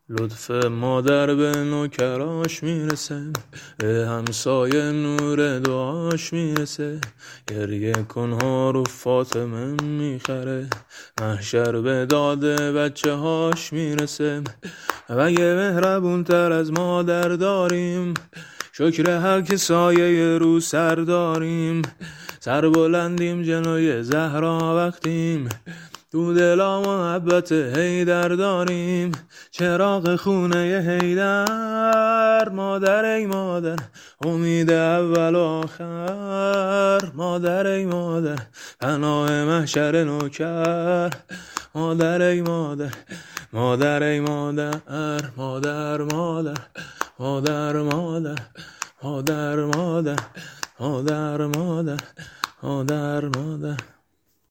لطف مادر به نوکراش میرسه، به همسایه نور دعاش میرسه. گریه کنها رو فاطمه میخره، محشر به داده بچه هاش میرسه. اگه مهربون تر از مادر داریم، شکر هر که سایه رو سر داریم. سر بلندیم جلوی زهرا وقتیم، تو دلا محبت حیدر داریم. چراغ خونه حیدر، مادر ای مادر امید اول و آخر. مادر ای مادر پناه محشر نوکر. مادر ای مادر، مادر ای مادر، مادر مادر، مادر مادر، مادر مادر، مادر مادر، مادر مادر.